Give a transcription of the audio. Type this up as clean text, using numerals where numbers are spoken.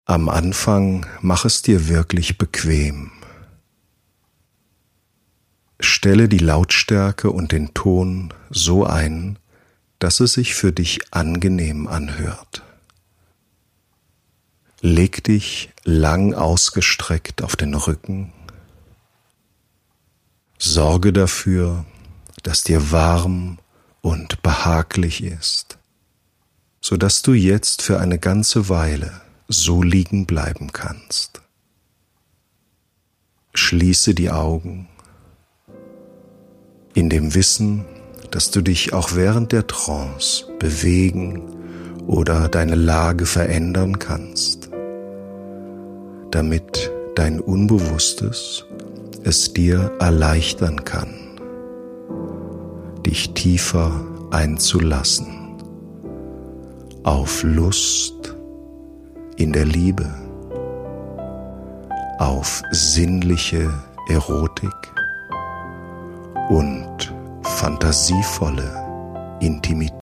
Am Anfang mach es dir wirklich bequem. Stelle die Lautstärke und den Ton so ein, dass es sich für dich angenehm anhört. Leg dich lang ausgestreckt auf den Rücken. Sorge dafür, dass dir warm und behaglich ist, sodass du jetzt für eine ganze Weile so liegen bleiben kannst. Schließe die Augen, in dem Wissen, dass du dich auch während der Trance bewegen oder deine Lage verändern kannst, damit dein Unbewusstes es dir erleichtern kann, dich tiefer einzulassen auf Lust in der Liebe, auf sinnliche Erotik und fantasievolle Intimität.